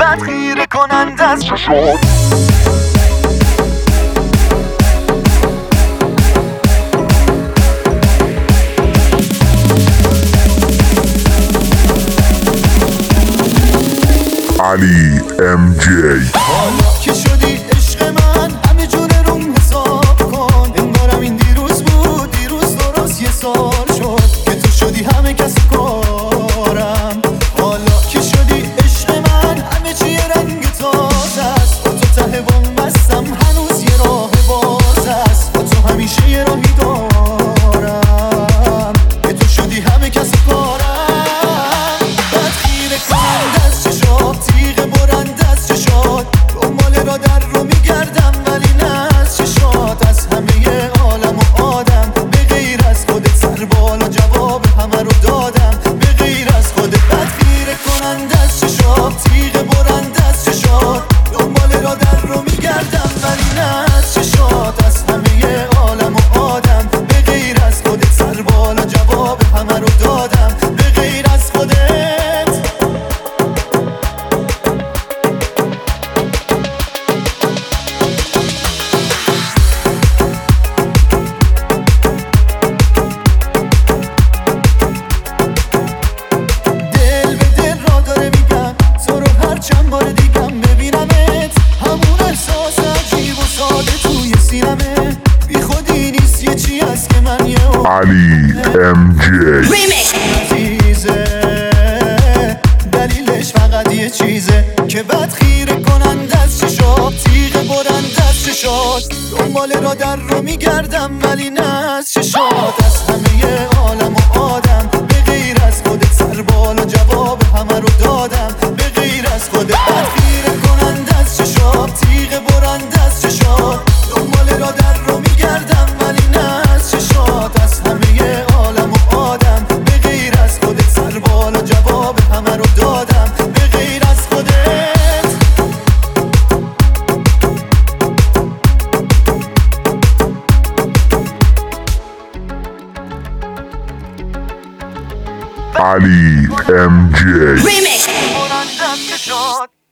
بد خیره کننده از چشات. علی ام جی. حالا که شدی عشق من همه جون روم حساب کن، انگارم این دیروز بود، دیروز درست یه سال شد که تو شدی همه کس کارم. حالا که شدی عشق من همه چی رنگ تازه است، با تو ته بوم بستم هنوز یه راه باز است، با تو همیشه یه راهی دارم که تو شدی همه کس کارم. بد خیره کننده از چشات، تیغ برنده از چشات، دنبال را در رو میگردم ولی نه از چشات. از همه عالم و آدم به غیر از خودت سر بالا جواب همه رو دادم به غیر از خودت. بد خیره کننده از چشات، تیغ برنده از چشات، دنبال را در رو میگردم ولی نه از چشات. از همه عالم و آدم به غیر از خودت سر بالا جواب همه رو دادم به غیر از خودت. چند بار دیگم ببینمت، همون احساس عجیب و ساده توی سینمه، بی خودی نیست یه چی هست که من یه علی ام جی. عزیزه دلیلش فقط یه چیزه که بد خیره کننده از چشات، تیغ برنده از چشات، دنبال را در رو میگردم ولی نه از چشات. از همه عالم و آدم به غیر از خودت سر بالا جواب همه رو دادم به غیر از خودت. بد خیره کننده از چشات، تیغ برنده از چشات، دنبال را در رو میگردم ولی نه از چشات. از همه عالم و آدم به غیر از خودت سر بالا جواب همه رو دادم به غیر از خودت. علی ام جی. برنده از چشات.